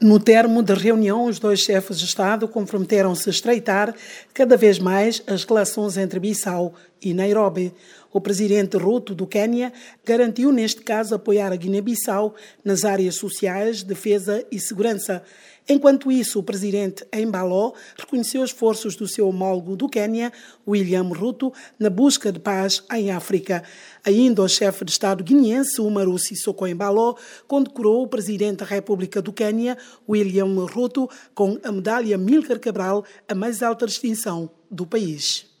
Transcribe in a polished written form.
No termo da reunião, os dois chefes de Estado comprometeram-se a estreitar cada vez mais as relações entre Bissau e Nairobi. O presidente Ruto do Quênia garantiu, neste caso, apoiar a Guiné-Bissau nas áreas sociais, defesa e segurança. Enquanto isso, o presidente Embalo reconheceu esforços do seu homólogo do Quênia, William Ruto, na busca de paz em África. Ainda o chefe de Estado guineense, Umaru Sissoko Embalo, condecorou o presidente da República do Quênia, William Ruto, com a medalha Amílcar Cabral, a mais alta distinção do país.